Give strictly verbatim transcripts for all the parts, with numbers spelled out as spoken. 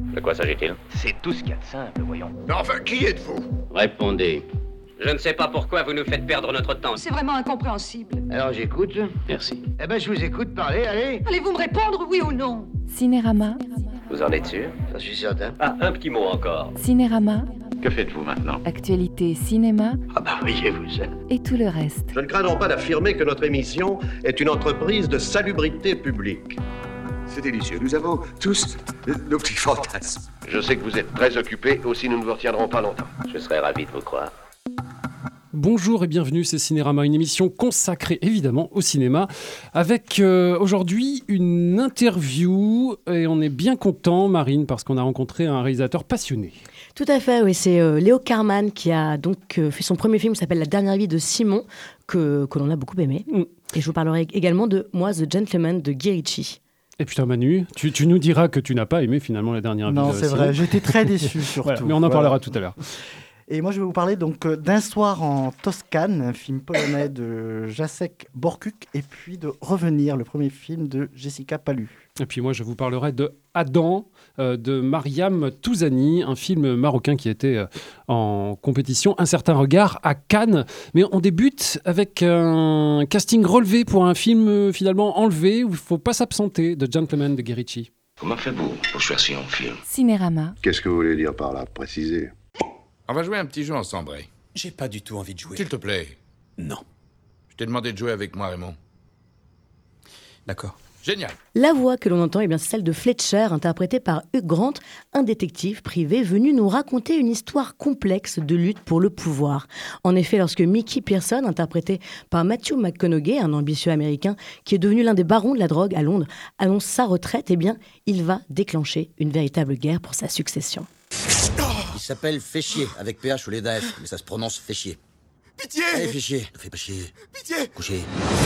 De quoi s'agit-il? C'est tout ce qu'il y a de simple, voyons. Mais enfin, qui êtes-vous? Répondez. Je ne sais pas pourquoi vous nous faites perdre notre temps. C'est vraiment incompréhensible. Alors j'écoute. Merci. Eh ben je vous écoute parler, allez. Allez-vous me répondre, oui ou non? Cinérama. Vous en êtes sûr? J'en suis certain. Ah, un petit mot encore. Cinérama. Que faites-vous maintenant? Actualité cinéma Ah bah voyez-vous ça. et tout le reste. Je ne crains donc pas d'affirmer que notre émission est une entreprise de salubrité publique. C'est délicieux. Nous avons tous nos petits fantasmes. Je sais que vous êtes très occupés, aussi nous ne vous retiendrons pas longtemps. Je serais ravi de vous croire. Bonjour et bienvenue, c'est Cinérama, une émission consacrée évidemment au cinéma, avec euh, aujourd'hui une interview, et on est bien content, Marine, parce qu'on a rencontré un réalisateur passionné. Tout à fait, oui, c'est euh, Léo Carman qui a donc euh, fait son premier film qui s'appelle La dernière vie de Simon, que, que l'on a beaucoup aimé. Mm. Et je vous parlerai également de Moi, The Gentleman de Guy Ritchie. Et putain Manu, tu, tu nous diras que tu n'as pas aimé finalement La dernière vie de Simon. Non, c'est vrai, j'étais très déçu surtout. Voilà, mais on en voilà. parlera tout à l'heure. Et moi, je vais vous parler donc d'Un soir en Toscane, un film polonais de Jacek Borkuk, et puis de Revenir, le premier film de Jessica Palu. Et puis moi, je vous parlerai de Adam, euh, de Mariam Touzani, un film marocain qui était euh, en compétition Un certain regard à Cannes. Mais on débute avec un casting relevé pour un film euh, finalement enlevé, où il ne faut pas s'absenter, de Gentleman de Guy Ritchie. Comment faites-vous pour choisir un film? Cinérama. Qu'est-ce que vous voulez dire par là? Précisez. On va jouer un petit jeu ensemble, Ray. J'ai pas du tout envie de jouer. S'il te plaît. Non. Je t'ai demandé de jouer avec moi, Raymond. D'accord. Génial. La voix que l'on entend, eh bien, c'est celle de Fletcher, interprétée par Hugh Grant, un détective privé venu nous raconter une histoire complexe de lutte pour le pouvoir. En effet, lorsque Mickey Pearson, interprété par Matthew McConaughey, un ambitieux américain qui est devenu l'un des barons de la drogue à Londres, annonce sa retraite, eh bien, il va déclencher une véritable guerre pour sa succession. Il s'appelle Féchier, avec P H au lieu d'A F, mais ça se prononce Féchier. Pitié! Allez, Féchier, ne fais pas chier. Pitié! Couchez.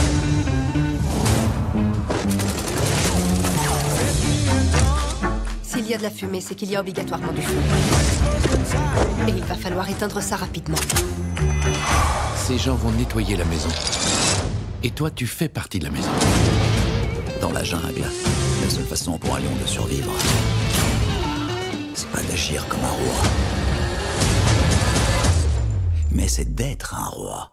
S'il y a de la fumée, c'est qu'il y a obligatoirement du feu. Et il va falloir éteindre ça rapidement. Ces gens vont nettoyer la maison. Et toi, tu fais partie de la maison. Dans la jungle, la seule façon pour un lion de survivre, c'est pas d'agir comme un roi, mais c'est d'être un roi.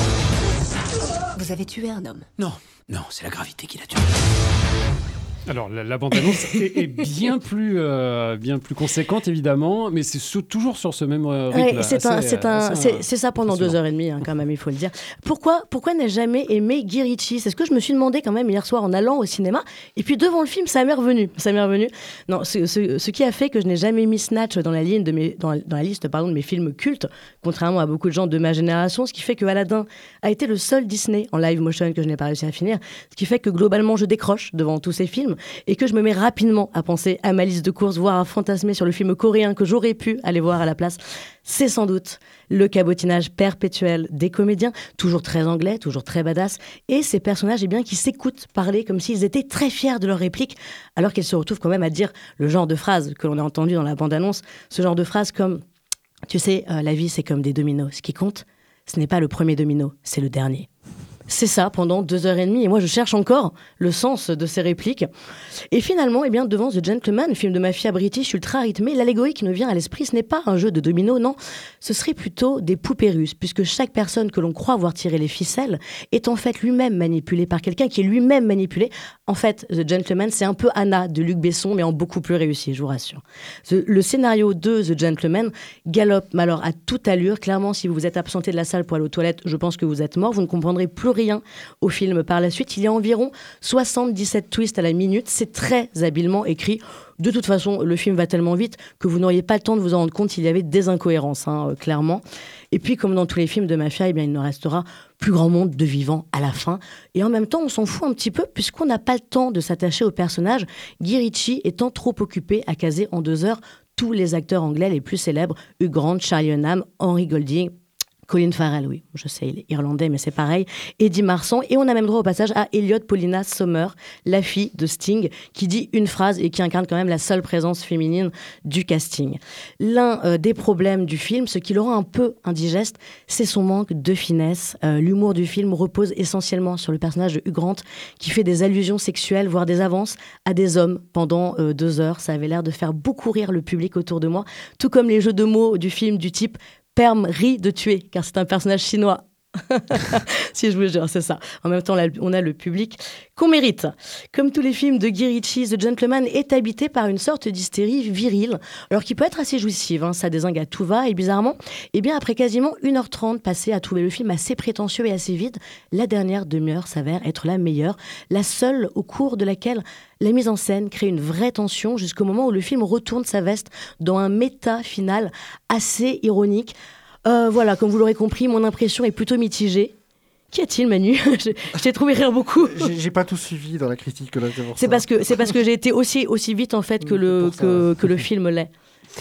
Vous avez tué un homme? Non, non, c'est la gravité qui l'a tué. Alors, la, la bande-annonce est, est bien, plus, euh, bien plus conséquente, évidemment, mais c'est sous, toujours sur ce même euh, rythme. Ouais, c'est, assez, un, c'est, un, assez, c'est, c'est ça pendant deux heures et demie, hein, quand même, il faut le dire. Pourquoi, pourquoi n'a jamais aimé Guy Ritchie? C'est ce que je me suis demandé quand même hier soir en allant au cinéma. Et puis devant le film, ça m'est revenu. Ça m'est revenu. Non, ce, ce, ce qui a fait que je n'ai jamais mis Snatch dans la, ligne de mes, dans, dans la liste pardon, de mes films cultes, contrairement à beaucoup de gens de ma génération, ce qui fait que Aladdin a été le seul Disney en live motion que je n'ai pas réussi à finir, ce qui fait que globalement, je décroche devant tous ces films et que je me mets rapidement à penser à ma liste de courses, voire à fantasmer sur le film coréen que j'aurais pu aller voir à la place. C'est sans doute le cabotinage perpétuel des comédiens, toujours très anglais, toujours très badass, et ces personnages eh bien, qui s'écoutent parler comme s'ils étaient très fiers de leurs répliques, alors qu'ils se retrouvent quand même à dire le genre de phrases que l'on a entendu dans la bande-annonce, ce genre de phrases comme « Tu sais, euh, la vie c'est comme des dominos, ce qui compte, ce n'est pas le premier domino, c'est le dernier ». C'est ça, pendant deux heures et demie. Et moi, je cherche encore le sens de ces répliques. Et finalement, eh bien, devant The Gentleman, film de mafia british ultra rythmé, l'allégorie qui nous vient à l'esprit, ce n'est pas un jeu de dominos, non. Ce serait plutôt des poupées russes, puisque chaque personne que l'on croit voir tirer les ficelles est en fait lui-même manipulé par quelqu'un qui est lui-même manipulé. En fait, The Gentleman, c'est un peu Anna de Luc Besson, mais en beaucoup plus réussi, je vous rassure. The, le scénario de The Gentleman galope, mais alors à toute allure. Clairement, si vous vous êtes absenté de la salle pour aller aux toilettes, je pense que vous êtes mort. Vous ne comprendrez plus rien au film par la suite. Il y a environ soixante-dix-sept twists à la minute. C'est très habilement écrit. De toute façon, le film va tellement vite que vous n'auriez pas le temps de vous en rendre compte s'il y avait des incohérences, hein, euh, clairement. Et puis, comme dans tous les films de mafia, eh bien, il ne restera plus grand monde de vivants à la fin. Et en même temps, on s'en fout un petit peu puisqu'on n'a pas le temps de s'attacher au personnage, Guy Ritchie étant trop occupé à caser en deux heures tous les acteurs anglais les plus célèbres, Hugh Grant, Charlie Hunnam, Henry Golding, Colin Farrell, oui, je sais, il est irlandais, mais c'est pareil. Eddie Marsan. Et on a même droit au passage à Elliot Paulina Sommer, la fille de Sting, qui dit une phrase et qui incarne quand même la seule présence féminine du casting. L'un euh, des problèmes du film, ce qui le rend un peu indigeste, c'est son manque de finesse. Euh, l'humour du film repose essentiellement sur le personnage de Hugh Grant, qui fait des allusions sexuelles, voire des avances à des hommes pendant euh, deux heures. Ça avait l'air de faire beaucoup rire le public autour de moi, tout comme les jeux de mots du film du type Perm rit de tuer, car c'est un personnage chinois. Si je vous jure, c'est ça. En même temps, là, on a le public qu'on mérite. Comme tous les films de Guy Ritchie, The Gentleman est habité par une sorte d'hystérie virile, alors qui peut être assez jouissive, hein, ça dézingue à tout va, et bizarrement, eh bien, après quasiment une heure trente passée à trouver le film assez prétentieux et assez vide, la dernière demi-heure s'avère être la meilleure, la seule au cours de laquelle la mise en scène crée une vraie tension jusqu'au moment où le film retourne sa veste dans un méta final assez ironique. Euh, voilà, comme vous l'aurez compris, mon impression est plutôt mitigée. Qu'y a-t-il, Manu? je, je t'ai trouvé rire beaucoup. J'ai, j'ai pas tout suivi dans la critique là. C'est, c'est parce que c'est parce que j'ai été aussi aussi vite en fait que oui, le que, que le film l'est.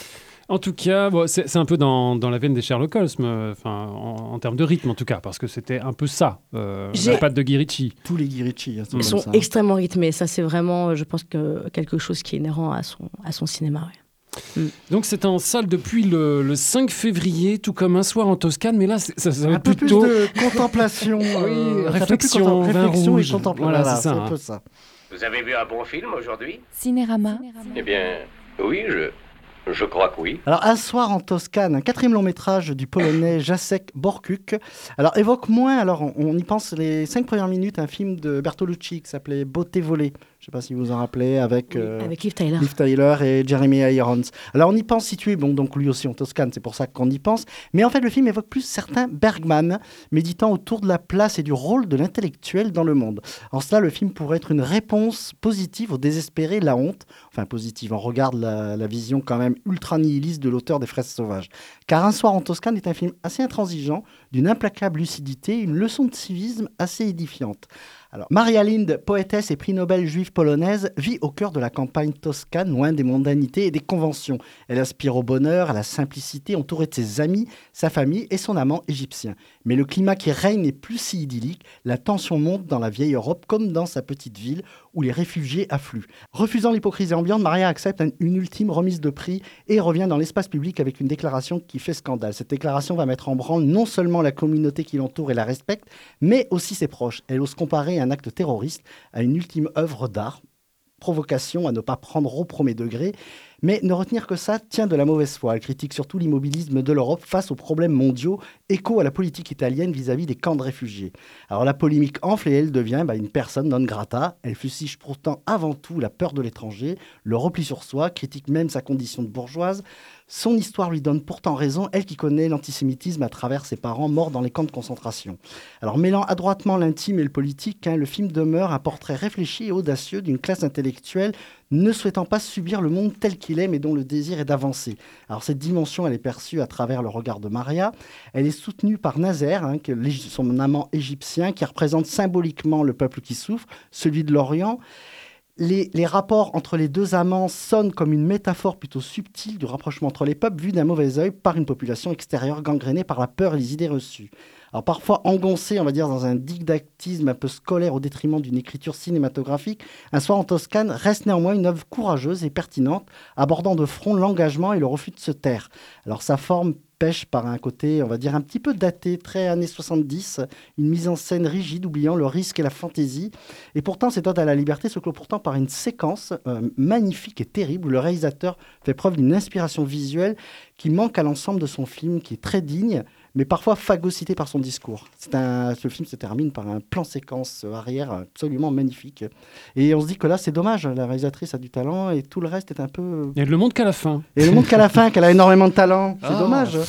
En tout cas, bon, c'est, c'est un peu dans, dans la veine des Sherlock Holmes, enfin, en, en termes de rythme en tout cas, parce que c'était un peu ça, euh, la patte de Guy Ritchie. Tous les Guy Ritchie. Hein, Ils sont ça. extrêmement rythmés. Ça, c'est vraiment, je pense, que quelque chose qui est inhérent à son, à son cinéma. Ouais. Mm. Donc c'est en salle depuis le, le cinq février, tout comme Un soir en Toscane, mais là ça, ça va un être peu plutôt plus de contemplation, oui, euh, réflexion, contem- vin réflexion rouge. et contemplation. Voilà, voilà, c'est ça. C'est hein. un peu ça. Vous avez vu un bon film aujourd'hui? Cinérama. Eh bien, oui, je... Je crois que oui. Alors, Un soir en Toscane, un quatrième long métrage du Polonais Jacek Borkuk. Alors, évoque moins, alors on, on y pense les cinq premières minutes, un film de Bertolucci qui s'appelait Beauté volée. Je ne sais pas si vous vous en rappelez, avec, oui, euh, avec Liv Tyler. Liv Tyler et Jeremy Irons. Alors, on y pense situé, bon, donc lui aussi en Toscane, c'est pour ça qu'on y pense. Mais en fait, le film évoque plus certains Bergman, méditant autour de la place et du rôle de l'intellectuel dans le monde. En cela, le film pourrait être une réponse positive au désespéré, la honte. Enfin, positive, on regarde la, la vision quand même ultra nihiliste de l'auteur des Fraises sauvages. Car Un soir en Toscane est un film assez intransigeant, d'une implacable lucidité, une leçon de civisme assez édifiante. Alors, Maria Lind, poétesse et prix Nobel juive polonaise, vit au cœur de la campagne toscane, loin des mondanités et des conventions. Elle aspire au bonheur, à la simplicité, entourée de ses amis, sa famille et son amant égyptien. Mais le climat qui règne n'est plus si idyllique. La tension monte dans la vieille Europe comme dans sa petite ville où les réfugiés affluent. Refusant l'hypocrisie ambiante, Maria accepte une ultime remise de prix et revient dans l'espace public avec une déclaration qui fait scandale. Cette déclaration va mettre en branle non seulement la communauté qui l'entoure et la respecte, mais aussi ses proches. Elle ose comparer un acte terroriste à une ultime œuvre d'art. Provocation à ne pas prendre au premier degré, mais ne retenir que ça tient de la mauvaise foi. Elle critique surtout l'immobilisme de l'Europe face aux problèmes mondiaux, écho à la politique italienne vis-à-vis des camps de réfugiés. Alors la polémique enfle et elle devient bah, une personne non grata. Elle fustige pourtant avant tout la peur de l'étranger, le repli sur soi, critique même sa condition de bourgeoise. Son histoire lui donne pourtant raison, elle qui connaît l'antisémitisme à travers ses parents morts dans les camps de concentration. Alors mêlant adroitement l'intime et le politique, hein, le film demeure un portrait réfléchi et audacieux d'une classe intellectuelle ne souhaitant pas subir le monde tel qu'il est, mais dont le désir est d'avancer. Alors cette dimension, elle est perçue à travers le regard de Maria. Elle est soutenue par Nazer, hein, que, son amant égyptien, qui représente symboliquement le peuple qui souffre, celui de l'Orient. Les, les rapports entre les deux amants sonnent comme une métaphore plutôt subtile du rapprochement entre les peuples, vu d'un mauvais œil par une population extérieure gangrénée par la peur et les idées reçues. Alors parfois engoncé, on va dire, dans un didactisme un peu scolaire au détriment d'une écriture cinématographique, Un soir en Toscane reste néanmoins une œuvre courageuse et pertinente, abordant de front l'engagement et le refus de se taire. Alors sa forme pêche par un côté, on va dire, un petit peu daté, très années soixante-dix, une mise en scène rigide, oubliant le risque et la fantaisie. Et pourtant, cette ode à la liberté se clôt pourtant par une séquence euh, magnifique et terrible où le réalisateur fait preuve d'une inspiration visuelle qui manque à l'ensemble de son film, qui est très digne, mais parfois phagocyté par son discours. C'est un, ce film se termine par un plan séquence arrière absolument magnifique. Et on se dit que là, c'est dommage, la réalisatrice a du talent et tout le reste est un peu... Et elle le montre qu'à la fin. Et elle le montre qu'à la fin, qu'elle a énormément de talent. C'est oh. dommage.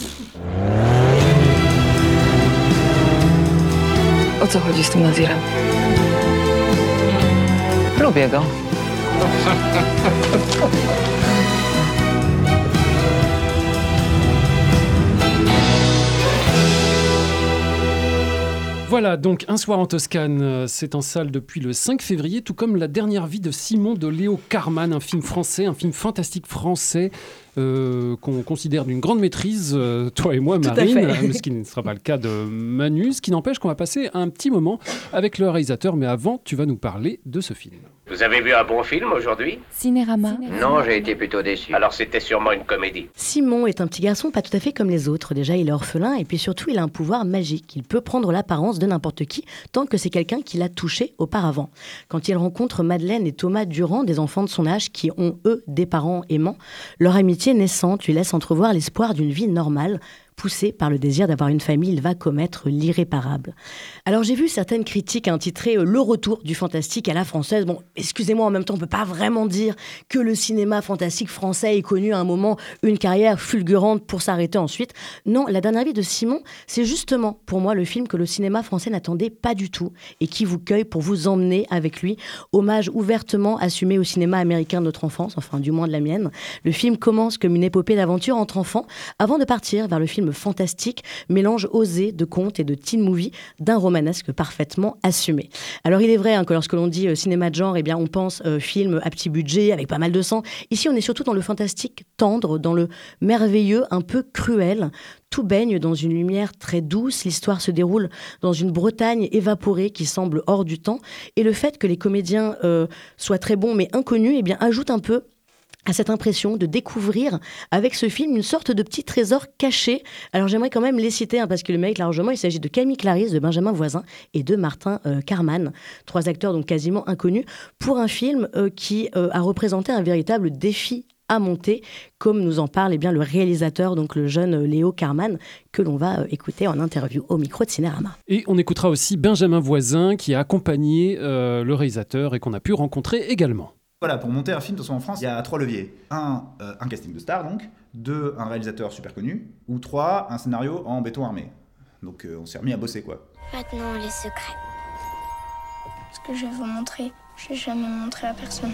O co chodzi z tym Nazirem? Lubię go. Voilà, donc Un soir en Toscane, euh, c'est en salle depuis le cinq février, tout comme La dernière vie de Simon de Léo Carman, un film français, un film fantastique français euh, qu'on considère d'une grande maîtrise, euh, toi et moi, Marine, ce qui ne sera pas le cas de Manu, ce qui n'empêche qu'on va passer un petit moment avec le réalisateur, mais avant, tu vas nous parler de ce film. Vous avez vu un bon film aujourd'hui? Cinérama. Non, j'ai été plutôt déçu. Alors c'était sûrement une comédie. Simon est un petit garçon pas tout à fait comme les autres. Déjà, il est orphelin et puis surtout, il a un pouvoir magique. Il peut prendre l'apparence de n'importe qui tant que c'est quelqu'un qui l'a touché auparavant. Quand il rencontre Madeleine et Thomas Durand, des enfants de son âge qui ont, eux, des parents aimants, leur amitié naissante lui laisse entrevoir l'espoir d'une vie normale. Poussé par le désir d'avoir une famille, il va commettre l'irréparable. Alors j'ai vu certaines critiques intitulées euh, « Le retour du fantastique à la française ». Bon, excusez-moi, en même temps, on ne peut pas vraiment dire que le cinéma fantastique français ait connu à un moment une carrière fulgurante pour s'arrêter ensuite. Non, La dernière vie de Simon, c'est justement pour moi le film que le cinéma français n'attendait pas du tout et qui vous cueille pour vous emmener avec lui. Hommage ouvertement assumé au cinéma américain de notre enfance, enfin du moins de la mienne. Le film commence comme une épopée d'aventure entre enfants avant de partir vers le film fantastique, mélange osé de contes et de teen movie d'un romanesque parfaitement assumé. Alors il est vrai hein, que lorsque l'on dit euh, cinéma de genre, eh bien, on pense euh, film à petit budget avec pas mal de sang. Ici on est surtout dans le fantastique tendre, dans le merveilleux un peu cruel. Tout baigne dans une lumière très douce, l'histoire se déroule dans une Bretagne évaporée qui semble hors du temps et le fait que les comédiens euh, soient très bons mais inconnus eh bien, ajoute un peu à cette impression de découvrir avec ce film une sorte de petit trésor caché. Alors j'aimerais quand même les citer hein, parce que le mérite largement. Il s'agit de Camille Claris, de Benjamin Voisin et de Martin euh, Carman, trois acteurs donc quasiment inconnus pour un film euh, qui euh, a représenté un véritable défi à monter, comme nous en parle eh bien, le réalisateur, donc le jeune Léo Carman, que l'on va euh, écouter en interview au micro de Cinérama. Et on écoutera aussi Benjamin Voisin qui a accompagné euh, le réalisateur et qu'on a pu rencontrer également. Voilà, pour monter un film, de toute façon en France, il y a trois leviers. Un, euh, un casting de stars donc. Deux, un réalisateur super connu. Ou trois, un scénario en béton armé. Donc euh, on s'est remis à bosser quoi. Maintenant, les secrets. Ce que je vais vous montrer, je n'ai jamais montré à personne.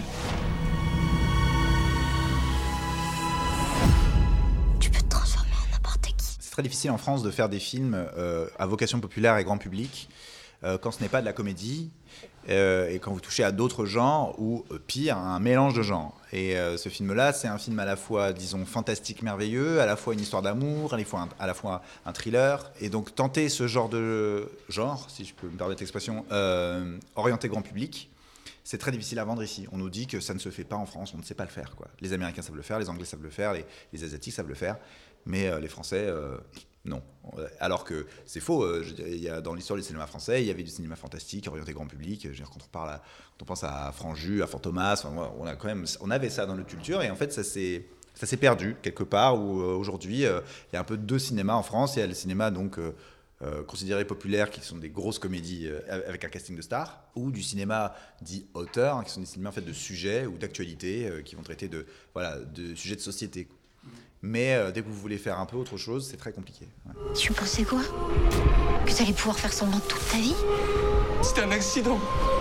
Tu peux te transformer en n'importe qui. C'est très difficile en France de faire des films euh, à vocation populaire et grand public euh, quand ce n'est pas de la comédie. Euh, et quand vous touchez à d'autres genres ou euh, pire, un mélange de genres. Et euh, ce film-là, c'est un film à la fois, disons, fantastique, merveilleux, à la fois une histoire d'amour, à la fois un, à la fois un, un thriller. Et donc tenter ce genre de genre, si je peux me permettre l'expression, euh, orienté grand public, c'est très difficile à vendre ici. On nous dit que ça ne se fait pas en France, on ne sait pas le faire, quoi. Les Américains savent le faire, les Anglais savent le faire, les, les Asiatiques savent le faire, mais euh, les Français... Euh, Non. Alors que c'est faux. Euh, je dirais, il y a, dans l'histoire du cinéma français, il y avait du cinéma fantastique orienté grand public. Je veux dire, quand on parle, à, quand on pense à Franju, à Fantomas, enfin, on a quand même, on avait ça dans notre culture et en fait, ça s'est, ça s'est perdu quelque part. Où euh, aujourd'hui, euh, il y a un peu deux cinémas en France. Il y a le cinéma donc euh, euh, considéré populaire, qui sont des grosses comédies euh, avec un casting de stars, ou du cinéma dit auteur, hein, qui sont des cinémas en fait de sujets ou d'actualités euh, qui vont traiter de voilà de sujets de société. Mais euh, dès que vous voulez faire un peu autre chose, c'est très compliqué. Ouais. Tu pensais quoi? Que t'allais pouvoir faire semblant toute ta vie? C'était un accident.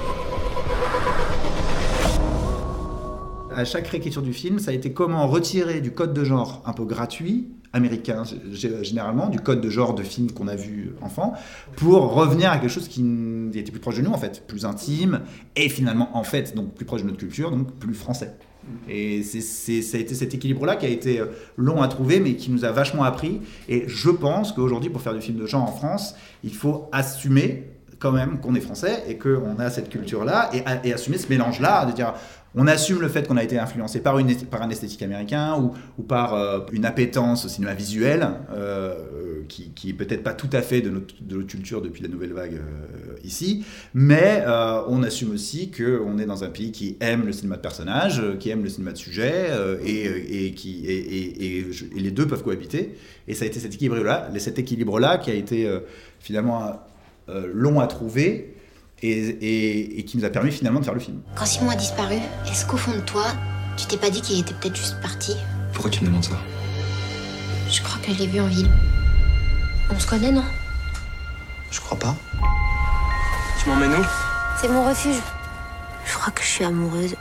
À chaque réécriture du film, ça a été comment retirer du code de genre un peu gratuit, américain généralement, du code de genre de film qu'on a vu enfant, pour revenir à quelque chose qui était plus proche de nous, en fait, plus intime, et finalement, en fait, donc plus proche de notre culture, donc plus français. Et c'est, c'est, ça a été cet équilibre-là qui a été long à trouver, mais qui nous a vachement appris. Et je pense qu'aujourd'hui, pour faire du film de genre en France, il faut assumer quand même qu'on est français et qu'on a cette culture-là, et, et assumer ce mélange-là, de dire... On assume le fait qu'on a été influencé par, une, par un esthétique américain ou, ou par euh, une appétence au cinéma visuel euh, qui, qui est peut-être pas tout à fait de notre, de notre culture depuis la nouvelle vague euh, ici, mais euh, on assume aussi qu'on est dans un pays qui aime le cinéma de personnages, qui aime le cinéma de sujet euh, et, et, qui, et, et, et, et les deux peuvent cohabiter. Et ça a été cet équilibre-là, cet équilibre-là qui a été euh, finalement euh, long à trouver. Et, et, et qui nous a permis finalement de faire le film. Quand Simon a disparu, est-ce qu'au fond de toi, tu t'es pas dit qu'il était peut-être juste parti? Pourquoi tu me demandes ça? Je crois que je l'ai vu en ville. On se connaît, non? Je crois pas. Tu m'emmènes où? C'est mon refuge. Je crois que je suis amoureuse.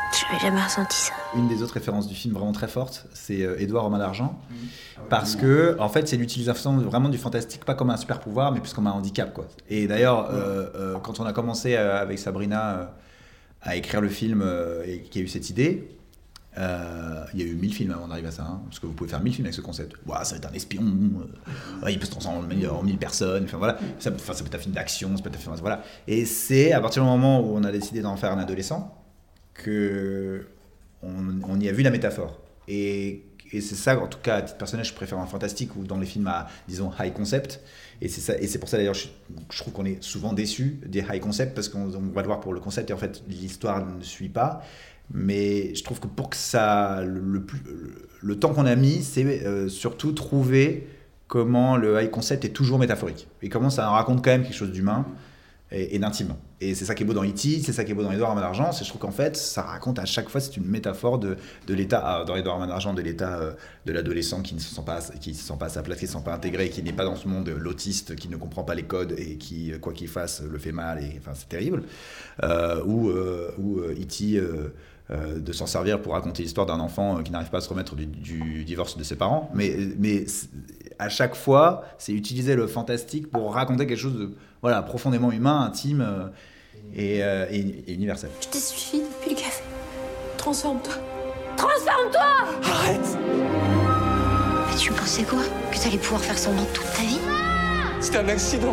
Je n'avais jamais ressenti ça. Une des autres références du film vraiment très forte, c'est euh, Édouard aux mains d'argent, parce que en fait c'est l'utilisation vraiment du fantastique, pas comme un super pouvoir, mais plus comme un handicap, quoi. Et d'ailleurs, euh, euh, quand on a commencé euh, avec Sabrina euh, à écrire le film euh, et qu'il y a eu cette idée, euh, il y a eu mille films avant d'arriver à ça, hein, parce que vous pouvez faire mille films avec ce concept. Ouah, ça va être un espion, euh, ouais, il peut se transformer en mille, en mille personnes, enfin voilà. Ça, ça peut être un film d'action, ça peut être un film, voilà. Et c'est à partir du moment où on a décidé d'en faire un adolescent que on, on y a vu la métaphore. Et, et c'est ça, en tout cas, à titre personnel, je préfère un fantastique ou dans les films à, disons, high concept. Et c'est, ça, et c'est pour ça, d'ailleurs, je, je trouve qu'on est souvent déçus des high concept, parce qu'on on va le voir pour le concept, et en fait, l'histoire ne suit pas. Mais je trouve que pour que ça... Le, le, le, le temps qu'on a mis, c'est euh, surtout trouver comment le high concept est toujours métaphorique. Et comment ça raconte quand même quelque chose d'humain et, et d'intime. Et c'est ça qui est beau dans E T, c'est ça qui est beau dans Édouard aux mains d'argent, c'est je trouve qu'en fait, ça raconte à chaque fois, c'est une métaphore de, de l'état, ah, dans Édouard aux mains d'argent, de l'état euh, de l'adolescent qui ne se sent pas, qui se sent pas à sa place, qui ne se sent pas intégré, qui n'est pas dans ce monde, l'autiste, qui ne comprend pas les codes et qui, quoi qu'il fasse, le fait mal, et enfin, c'est terrible. Euh, ou euh, ou euh, E T euh, euh, de s'en servir pour raconter l'histoire d'un enfant qui n'arrive pas à se remettre du, du divorce de ses parents. Mais, mais à chaque fois, c'est utiliser le fantastique pour raconter quelque chose de voilà, profondément humain, intime euh, et, euh, et, et universel. Je t'ai suffi depuis le café. Transforme-toi. Transforme-toi! Arrête! Mais tu pensais quoi? Que t'allais pouvoir faire semblant toute ta vie? C'était un accident.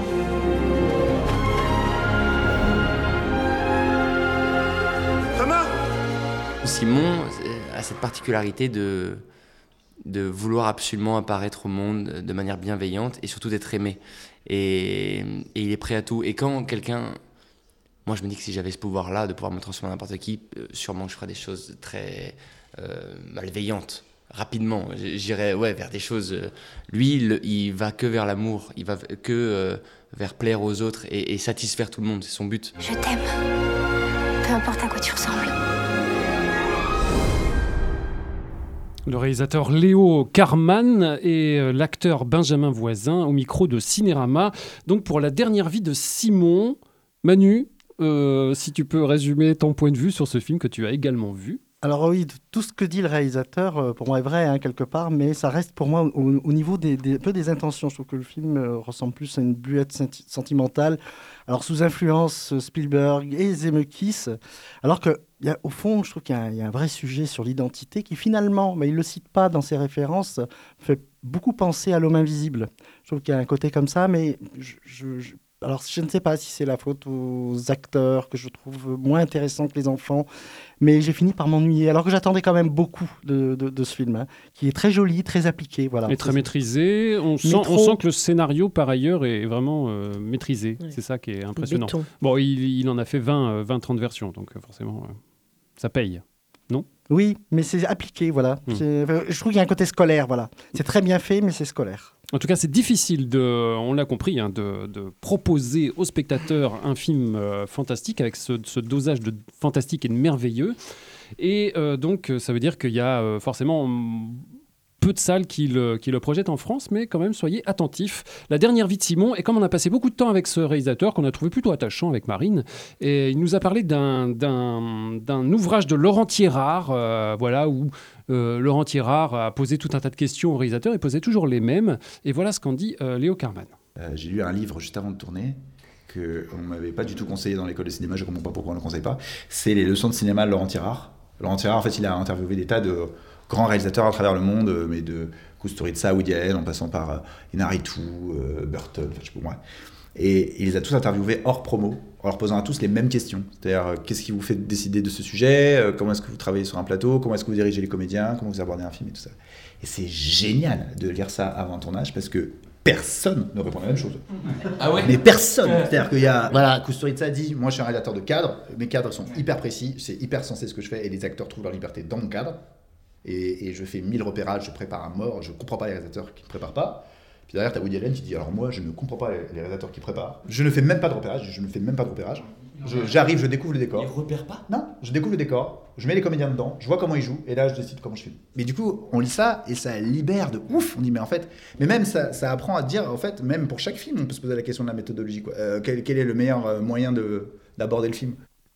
Thomas! Simon a cette particularité de, de vouloir absolument apparaître au monde de manière bienveillante et surtout d'être aimé. Et, et il est prêt à tout. Et quand quelqu'un... Moi, je me dis que si j'avais ce pouvoir-là, de pouvoir me transformer en n'importe qui, euh, sûrement que je ferais des choses très euh, malveillantes. Rapidement, j'irais ouais, vers des choses... Euh, lui, il, il va que vers l'amour. Il va que euh, vers plaire aux autres et, et satisfaire tout le monde. C'est son but. Je t'aime. Peu importe à quoi tu ressembles. Le réalisateur Léo Carman et l'acteur Benjamin Voisin au micro de Cinérama. Donc pour la dernière vie de Simon, Manu, euh, si tu peux résumer ton point de vue sur ce film que tu as également vu. Alors oui, tout ce que dit le réalisateur, pour moi, est vrai, hein, quelque part, mais ça reste pour moi au, au niveau des, des, un peu des intentions. Je trouve que le film euh, ressemble plus à une buette senti- sentimentale, alors sous influence Spielberg et Zemeckis, alors que, y a, au fond, je trouve qu'il y a, un, y a un vrai sujet sur l'identité qui, finalement, mais il ne le cite pas dans ses références, fait beaucoup penser à L'homme invisible. Je trouve qu'il y a un côté comme ça, mais je... je, je Alors, je ne sais pas si c'est la faute aux acteurs, que je trouve moins intéressants que les enfants, mais j'ai fini par m'ennuyer, alors que j'attendais quand même beaucoup de, de, de ce film, hein, qui est très joli, très appliqué. Voilà. Et très maîtrisé. On sent, on sent que le scénario, par ailleurs, est vraiment euh, maîtrisé. Ouais. C'est ça qui est impressionnant. Béton. Bon, il, il en a fait vingt, trente versions, donc euh, forcément, euh, ça paye, non ? Oui, mais c'est appliqué, voilà. Mmh. C'est, je trouve qu'il y a un côté scolaire, voilà. C'est très bien fait, mais c'est scolaire. En tout cas, c'est difficile, de, on l'a compris, hein, de, de proposer aux spectateurs un film euh, fantastique avec ce, ce dosage de fantastique et de merveilleux. Et euh, donc, ça veut dire qu'il y a euh, forcément peu de salles qui le, qui le projettent en France, mais quand même, soyez attentifs. La dernière vie de Simon, et comme on a passé beaucoup de temps avec ce réalisateur, qu'on a trouvé plutôt attachant avec Marine, et il nous a parlé d'un, d'un, d'un ouvrage de Laurent Thiérard, euh, voilà, où euh, Laurent Thiérard a posé tout un tas de questions au réalisateur, il posait toujours les mêmes, et voilà ce qu'en dit euh, Léo Carman. Euh, j'ai lu un livre juste avant de tourner, qu'on ne m'avait pas du tout conseillé dans l'école de cinéma, je ne comprends pas pourquoi on ne le conseille pas, c'est les leçons de cinéma de Laurent Thiérard. Laurent Thiérard, en fait, il a interviewé des tas de grands réalisateurs à travers le monde, mais de Kusturica, Woody Allen, en passant par euh, Inarritu, euh, Burton, enfin, je sais pas moi. Et il les a tous interviewés hors promo, en leur posant à tous les mêmes questions. C'est-à-dire, euh, qu'est-ce qui vous fait décider de ce sujet, euh, comment est-ce que vous travaillez sur un plateau, comment est-ce que vous dirigez les comédiens, comment vous abordez un film et tout ça. Et c'est génial de lire ça avant un tournage, parce que personne ne répond la même chose. Ah ouais? Mais personne. C'est-à-dire qu'il y a, voilà, Kusturica dit, moi je suis un réalisateur de cadre, mes cadres sont hyper précis, c'est hyper sensé ce que je fais, et les acteurs trouvent leur liberté dans mon cadre. Et, et je fais mille repérages, je prépare à mort, je ne comprends pas les réalisateurs qui ne préparent pas. Puis derrière, tu as Woody Allen qui dit, alors moi, je ne comprends pas les, les réalisateurs qui préparent. Je ne fais même pas de repérage, je ne fais même pas de repérage. Je, j'arrive, je découvre le décor. Ils ne repèrent pas? Non, je découvre le décor, je mets les comédiens dedans, je vois comment ils jouent, et là, je décide comment je filme. Mais du coup, on lit ça, et ça libère de ouf. On dit, mais en fait, mais même ça, ça apprend à dire, en fait, même pour chaque film, on peut se poser la question de la méthodologie, quoi. Euh, quel, quel est le meilleur moyen de, d'aborder le film?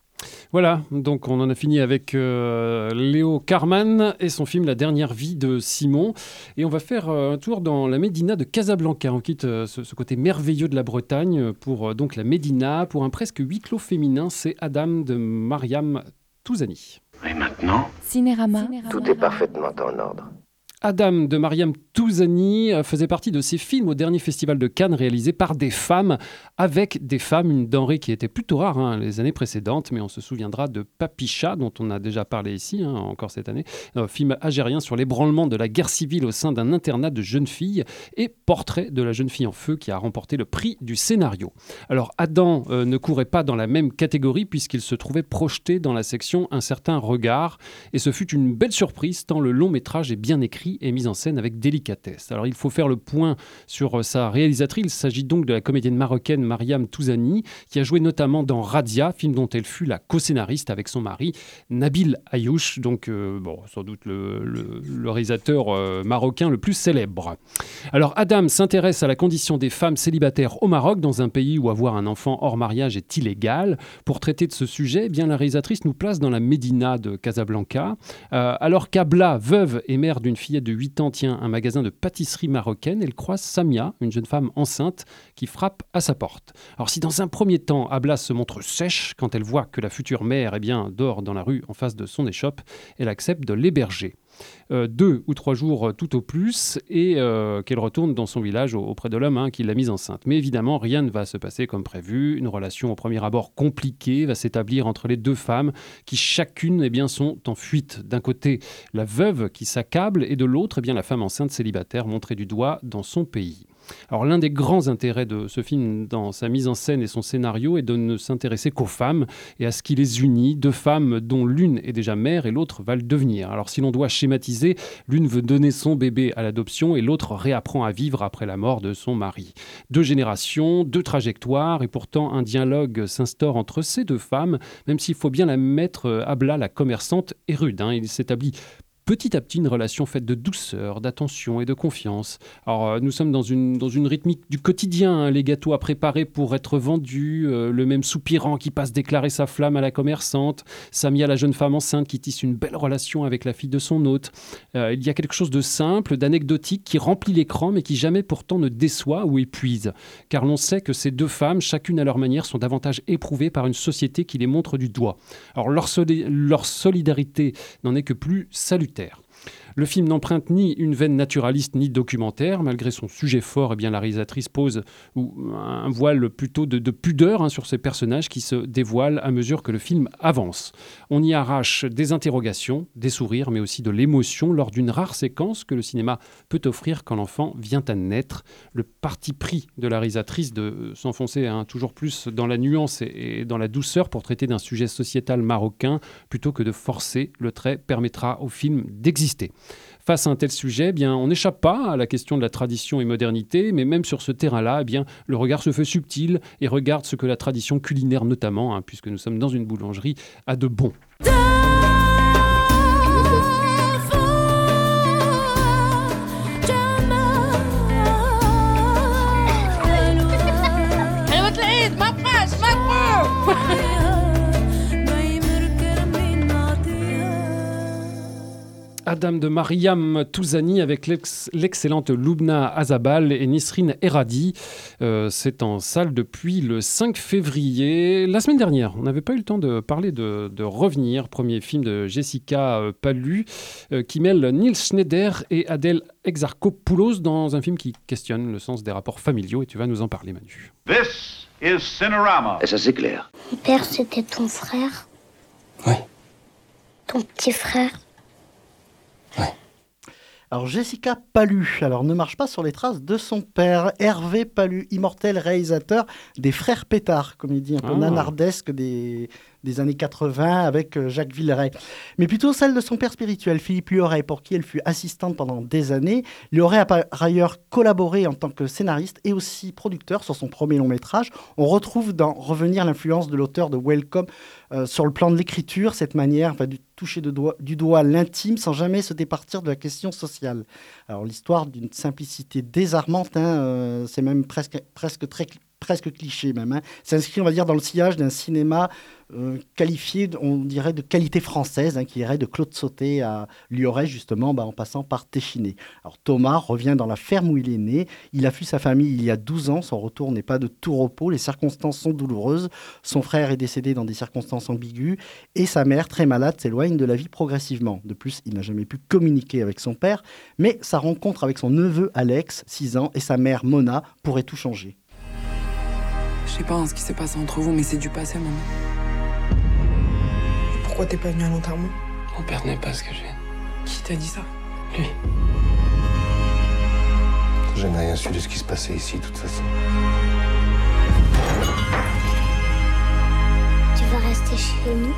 Voilà, donc on en a fini avec euh, Léo Carman et son film La dernière vie de Simon. Et on va faire euh, un tour dans la Médina de Casablanca. On quitte euh, ce, ce côté merveilleux de la Bretagne pour euh, donc la Médina, pour un presque huis clos féminin. C'est Adam de Mariam Touzani. Et maintenant, Cinérama. tout est parfaitement en ordre. Adam de Mariam Touzani faisait partie de ces films au dernier festival de Cannes réalisés par des femmes, avec des femmes, une denrée qui était plutôt rare hein, les années précédentes, mais on se souviendra de Papicha, dont on a déjà parlé ici, hein, encore cette année, un film algérien sur l'ébranlement de la guerre civile au sein d'un internat de jeunes filles, et Portrait de la jeune fille en feu qui a remporté le prix du scénario. Alors Adam euh, ne courait pas dans la même catégorie puisqu'il se trouvait projeté dans la section Un certain regard, et ce fut une belle surprise tant le long métrage est bien écrit et mise en scène avec délicatesse. Alors il faut faire le point sur sa réalisatrice. Il s'agit donc de la comédienne marocaine Mariam Touzani, qui a joué notamment dans Radia, film dont elle fut la co-scénariste avec son mari Nabil Ayouch, donc euh, bon, sans doute le, le, le réalisateur euh, marocain le plus célèbre. Alors Adam s'intéresse à la condition des femmes célibataires au Maroc, dans un pays où avoir un enfant hors mariage est illégal. Pour traiter de ce sujet, eh bien, la réalisatrice nous place dans la Médina de Casablanca, euh, alors qu'Abla, veuve et mère d'une fillette de huit ans, tient un magasin de pâtisserie marocaine, elle croise Samia, une jeune femme enceinte, qui frappe à sa porte. Alors si dans un premier temps, Abla se montre sèche quand elle voit que la future mère eh bien, dort dans la rue en face de son échoppe, elle accepte de l'héberger. Euh, deux ou trois jours euh, tout au plus, et euh, qu'elle retourne dans son village auprès de l'homme hein, qui l'a mise enceinte. Mais évidemment, rien ne va se passer comme prévu. Une relation au premier abord compliquée va s'établir entre les deux femmes qui chacune eh bien, sont en fuite. D'un côté, la veuve qui s'accable, et de l'autre, eh bien, la femme enceinte célibataire montrée du doigt dans son pays. Alors l'un des grands intérêts de ce film dans sa mise en scène et son scénario est de ne s'intéresser qu'aux femmes et à ce qui les unit, deux femmes dont l'une est déjà mère et l'autre va le devenir. Alors si l'on doit schématiser, l'une veut donner son bébé à l'adoption et l'autre réapprend à vivre après la mort de son mari. Deux générations, deux trajectoires, et pourtant un dialogue s'instaure entre ces deux femmes, même s'il faut bien la mettre à plat, la commerçante est rude. Hein. Il s'établit petit à petit une relation faite de douceur, d'attention et de confiance. Alors euh, nous sommes dans une, dans une rythmique du quotidien, hein, les gâteaux à préparer pour être vendus, euh, le même soupirant qui passe déclarer sa flamme à la commerçante, Samia, la jeune femme enceinte qui tisse une belle relation avec la fille de son hôte. Euh, il y a quelque chose de simple, d'anecdotique qui remplit l'écran mais qui jamais pourtant ne déçoit ou épuise. Car l'on sait que ces deux femmes, chacune à leur manière, sont davantage éprouvées par une société qui les montre du doigt. Alors leur, soli- leur solidarité n'en est que plus salutaire. Le film n'emprunte ni une veine naturaliste ni documentaire. Malgré son sujet fort, eh bien, la réalisatrice pose un voile plutôt de, de pudeur hein, sur ces personnages qui se dévoilent à mesure que le film avance. On y arrache des interrogations, des sourires, mais aussi de l'émotion lors d'une rare séquence que le cinéma peut offrir quand l'enfant vient à naître. Le parti pris de la réalisatrice de s'enfoncer hein, toujours plus dans la nuance et, et dans la douceur pour traiter d'un sujet sociétal marocain plutôt que de forcer le trait permettra au film d'exister. Face à un tel sujet, eh bien, on n'échappe pas à la question de la tradition et modernité, mais même sur ce terrain-là, eh bien, le regard se fait subtil et regarde ce que la tradition culinaire notamment, hein, puisque nous sommes dans une boulangerie, a de bon. Adam de Mariam Touzani avec l'ex- l'excellente Loubna Azabal et Nisrine Erradi. Euh, c'est en salle depuis le cinq février. La semaine dernière, on n'avait pas eu le temps de parler de, de Revenir, premier film de Jessica euh, Pallu, euh, qui mêle Nils Schneider et Adèle Exarchopoulos dans un film qui questionne le sens des rapports familiaux. Et tu vas nous en parler, Manu. This is Cinerama. Et ça, c'est clair. Mon père, c'était ton frère? Oui. Ton petit frère? Alors Jessica Pallu, alors ne marche pas sur les traces de son père, Hervé Pallu, immortel réalisateur des Frères Pétard, comédie un peu ah. nanardesque des, des années quatre-vingts avec Jacques Villeray. Mais plutôt celle de son père spirituel, Philippe Liorey, pour qui elle fut assistante pendant des années. Liorey a par ailleurs collaboré en tant que scénariste et aussi producteur sur son premier long métrage. On retrouve dans Revenir l'influence de l'auteur de Welcome euh, sur le plan de l'écriture, cette manière enfin, de toucher de doigt, du doigt l'intime sans jamais se départir de la question sociale. Alors l'histoire d'une simplicité désarmante, hein, euh, c'est même presque, presque très presque cliché même. Hein. S'inscrit, on va dire, dans le sillage d'un cinéma euh, qualifié, on dirait, de qualité française, hein, qui irait de Claude Sautet à Liorès, justement, bah, en passant par Téchiné. Alors Thomas revient dans la ferme où il est né. Il a fui sa famille il y a douze ans. Son retour n'est pas de tout repos. Les circonstances sont douloureuses. Son frère est décédé dans des circonstances ambiguës et sa mère, très malade, s'éloigne de la vie progressivement. De plus, il n'a jamais pu communiquer avec son père, mais sa rencontre avec son neveu Alex, six ans, et sa mère Mona pourrait tout changer. Je sais pas hein, ce qui s'est passé entre vous, mais c'est du passé, maman. Pourquoi t'es pas venu à l'enterrement? Mon père n'est pas ce que j'ai. Qui t'a dit ça? Lui. Je n'ai rien su de ce qui se passait ici, de toute façon. Tu vas rester chez nous?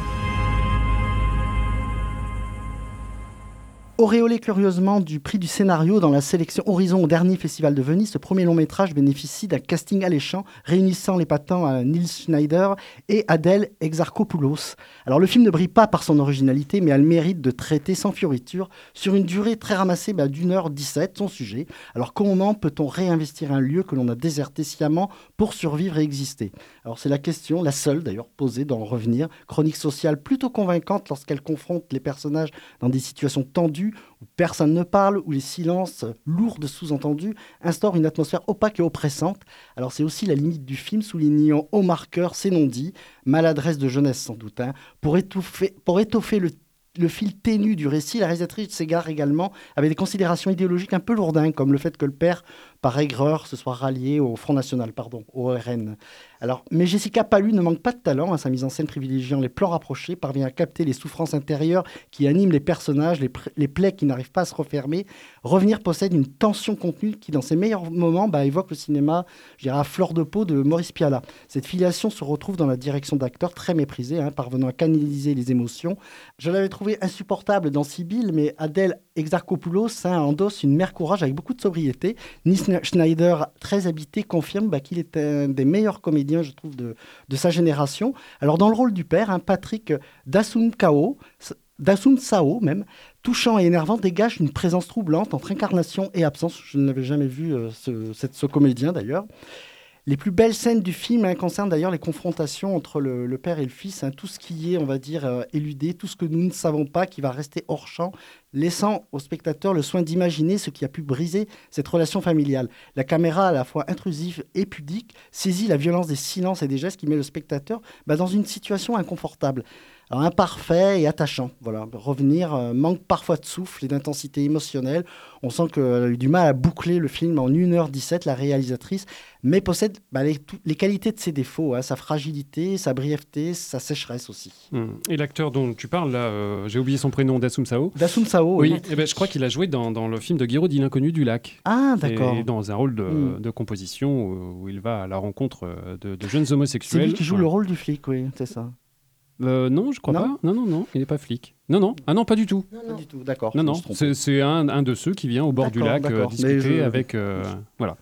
Auréolé curieusement du prix du scénario dans la sélection Horizon au dernier festival de Venise, ce premier long métrage bénéficie d'un casting alléchant réunissant les patents à Nils Schneider et Adèle Exarchopoulos. Alors le film ne brille pas par son originalité, mais a le mérite de traiter sans fioriture sur une durée très ramassée bah, d'une heure dix-sept son sujet. Alors comment peut-on réinvestir un lieu que l'on a déserté sciemment pour survivre et exister? Alors c'est la question, la seule d'ailleurs, posée dans Revenir, chronique sociale plutôt convaincante lorsqu'elle confronte les personnages dans des situations tendues où personne ne parle, où les silences lourds de sous-entendus instaurent une atmosphère opaque et oppressante. Alors c'est aussi la limite du film, soulignant au marqueur ces non-dits, maladresse de jeunesse sans doute. Hein. Pour étouffer, pour étoffer le le fil ténu du récit, la réalisatrice s'égare également avec des considérations idéologiques un peu lourdingues, comme le fait que le père, par aigreur, se soit rallié au Front National, pardon, au R N. Alors, mais Jessica Pallu ne manque pas de talent, hein, sa mise en scène privilégiant les plans rapprochés, parvient à capter les souffrances intérieures qui animent les personnages, les, pr- les plaies qui n'arrivent pas à se refermer. Revenir possède une tension contenue qui, dans ses meilleurs moments, bah, évoque le cinéma, je dirais, à fleur de peau de Maurice Pialat. Cette filiation se retrouve dans la direction d'acteurs très méprisés, hein, parvenant à canaliser les émotions. Je l'avais trouvé insupportable dans Sibylle, mais Adèle Exarchopoulos hein, endosse une mère courage avec beaucoup de sobriété. Nils Schneider, très habité, confirme bah, qu'il est un des meilleurs comédiens, je trouve, de, de sa génération. Alors, dans le rôle du père, hein, Patrick Dasunkao, Dasunsao même, touchant et énervant, dégage une présence troublante entre incarnation et absence. Je ne l'avais jamais vu, euh, ce, cette, ce comédien d'ailleurs. Les plus belles scènes du film hein, concernent d'ailleurs les confrontations entre le, le père et le fils, hein, tout ce qui est, on va dire, euh, éludé, tout ce que nous ne savons pas, qui va rester hors champ, laissant au spectateur le soin d'imaginer ce qui a pu briser cette relation familiale. La caméra, à la fois intrusive et pudique, saisit la violence des silences et des gestes qui met le spectateur bah, dans une situation inconfortable. Alors, imparfait et attachant. Voilà. Revenir euh, manque parfois de souffle et d'intensité émotionnelle. On sent qu'elle a eu du mal à boucler le film en une heure dix-sept, la réalisatrice, mais possède bah, les, tout, les qualités de ses défauts, hein, sa fragilité, sa brièveté, sa sécheresse aussi. Mmh. Et l'acteur dont tu parles, là, euh, j'ai oublié son prénom, Dasunsao. Dasunsao, oui. oui. Eh ben, je crois qu'il a joué dans, dans le film de Guiraud, l'inconnu du lac. Ah, d'accord. Et dans un rôle de, mmh. de composition où, où il va à la rencontre de, de jeunes homosexuels. C'est lui qui joue ouais. le rôle du flic, oui, c'est ça. Euh, non, je crois non. pas. Non, non, non, il n'est pas flic. Non, non. Ah non, pas du tout. Non, non. Pas du tout, d'accord. Non, non, c'est, c'est un, un de ceux qui vient au bord d'accord, du lac euh, discuter je... avec... Euh, voilà.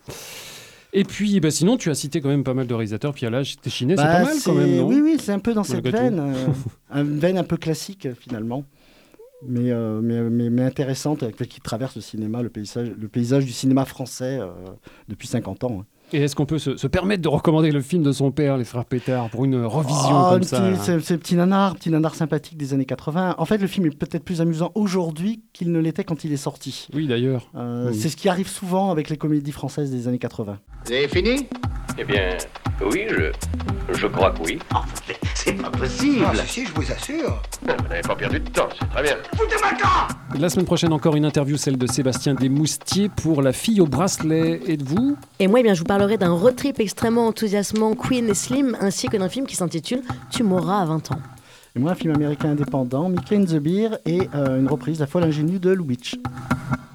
Et puis, bah, sinon, tu as cité quand même pas mal de réalisateurs. Pialat, Téchiné, bah, c'est pas mal c'est... quand même, non? Oui, oui, c'est un peu dans cette veine. Euh, une veine un peu classique, finalement. Mais, euh, mais, mais, mais intéressante, qui traverse le cinéma, le paysage, le paysage du cinéma français euh, depuis cinquante ans. Hein. Et est-ce qu'on peut se, se permettre de recommander le film de son père, Les Frères Pétard, pour une revision oh, comme ça petit, c'est, c'est petit nanar, petit nanar sympathique des années quatre-vingts. En fait, le film est peut-être plus amusant aujourd'hui qu'il ne l'était quand il est sorti. Oui, d'ailleurs. Euh, oui. C'est ce qui arrive souvent avec les comédies françaises des années quatre-vingts. Vous avez fini? Eh bien, oui, je, je crois que oui. Oh, c'est pas possible. Ah, si, si, je vous assure. Vous n'avez pas perdu de temps, c'est très bien. Foutez-moi le camp. La semaine prochaine, encore une interview, celle de Sébastien Desmoustiers pour La fille au bracelet. Et de vous? Et moi, eh bien, je vous parlerai d'un road trip extrêmement enthousiasmant, Queen et Slim, ainsi que d'un film qui s'intitule Tu mourras à vingt ans. Et moi, un film américain indépendant, Mickey and the Bear, et euh, une reprise, La folle ingénue de Lubitsch.